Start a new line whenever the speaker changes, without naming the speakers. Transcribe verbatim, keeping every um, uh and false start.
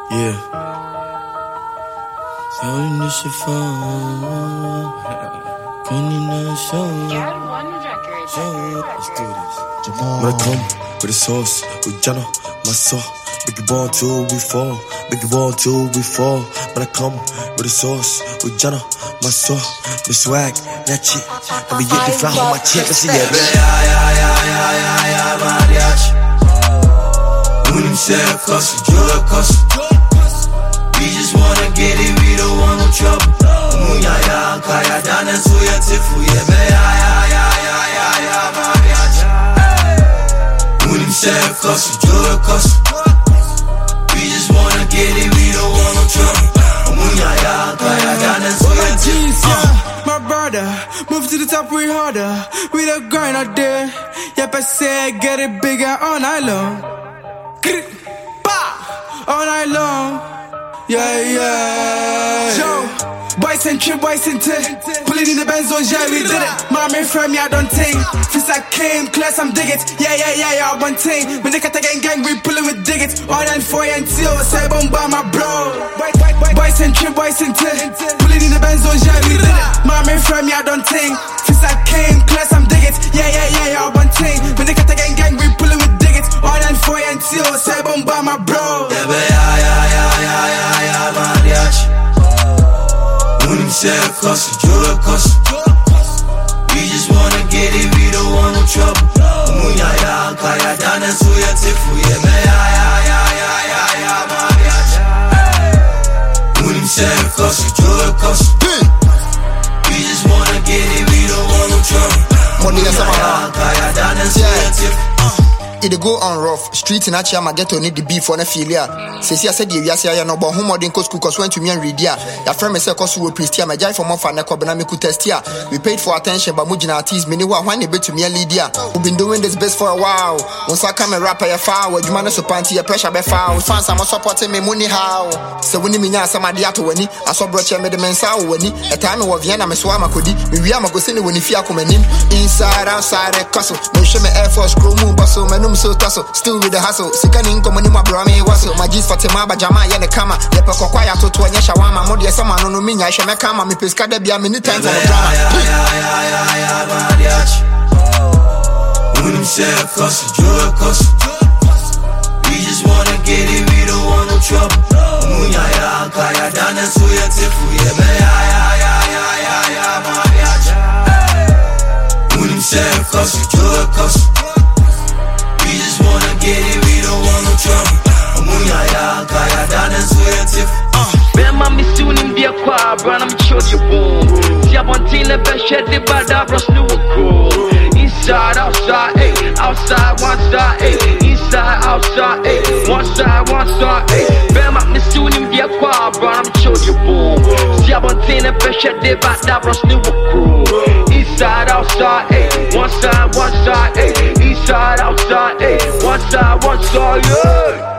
Yeah. Sound this shit fun. Coming in the show.
Get one record.
Let's do this. When I come with the sauce, with Jana, my soul. Make it ball till we fall. Make it ball till we fall. When I come with the sauce, with Jana, my soul. The swag, that shit. Let me get the fly on my chest. Let's see that.
Yeah, yeah, yeah, yeah, yeah, yeah, mariachi. When him say cuss, you a cuss. We just wanna get it, we don't want no trouble. Munya ya, kaya dance, so ya tifu, yeah, yeah, yeah, yeah, yeah, yeah, yeah, mariachi. When him say cuss, you a cuss. We just wanna get it, we don't want no trouble. Munya ya, kaya dance, so ya tifu.
My brother, move to the top, we harder. We the grind out there. Yep, I say get it bigger all night long. All night long. Yeah, yeah. Joe, boys and trip, boys and tip. Pulling in the Benz, oh yeah, we did it. Mommy from me, I don't think. Since I came, class, I'm dig it. Yeah, yeah, yeah, yeah, one thing. When they cut the gang, gang, we pulling with diggits. All nine, four, and two, say bomb by my bro. Boys and trip, boys and tip. Pulling in the Benz, oh yeah, we did it. Mommy from me, I don't think. Since I came, class, I'm dig it. Yeah, yeah, yeah, yeah, one thing. When they cut the gang, gang, we pulling with diggits. All nine, four, and two, say bomb by my bro.
Yeah, yeah, yeah, yeah, yeah, yeah, yeah, mariachi. When him say cuss, you a cuss. We just wanna get it, we don't want no trouble. Munya ya, kaya dance, so ya tifu, yeah, yeah, yeah, yeah, yeah, yeah, yeah, mariachi. When him say cuss, you a cuss. We just wanna get it, we don't want no trouble. Munya ya, kaya dance, so ya tifu.
It go on rough. Street in Achama get on it the beef on a failure. Says I said, yes, I know about whom modern cost cookers went to me and read ya. Your friend is a cost who priest here. My guy from off and a cobanamiku test here. We paid for attention, but Mujina teas many one when they bet to me a Lydia. Who've been doing this best for a while. Once I come and rap a foul, you manage to panty a pressure be foul. Fans are supporting me money how. So when you mean somebody out when I saw brother made the men sour when he a time of Vienna, Miss Wamakudi. We are go send when if you come in. Inside, outside, a castle. No show me Air Force, crew moon, bustle, man. So tussle, still with the hustle. Sikanin komani ma brame wastle. My G's for Timaba Jama yene kama. Lepe kwa kwaya to tuwanye shawama. Modi ya sama no no minya isha mekama. Mi peska debia mini time for the drama.
Yeah, yeah, yeah, yeah, yeah, mariachi. When him say cuss, you a cuss. We just wanna get it, we don't want no trouble. Munya ya, kaya dance, so ya tifu, yeah, yeah, yeah, yeah, yeah, yeah, yeah, mariachi. When him say cuss, you a cuss. We just wanna get it, we don't want no trouble. Munya ya, kaya dance, so ya tifu.
Bema mi soon in the aqua, brand I'm sure you boom. See I want in the best shed the bad abras new cool. Inside, outside, ayy, outside, one side, ayy, inside, outside, ayy, one side, one side, ayy. Bema mi soon in the aqua, brand I'm sure you boom. See I want in the best shed the bad abras new cool. Inside, outside, ayy, one side, one side, ayy, inside, outside, ayy, one side, one side, yeah.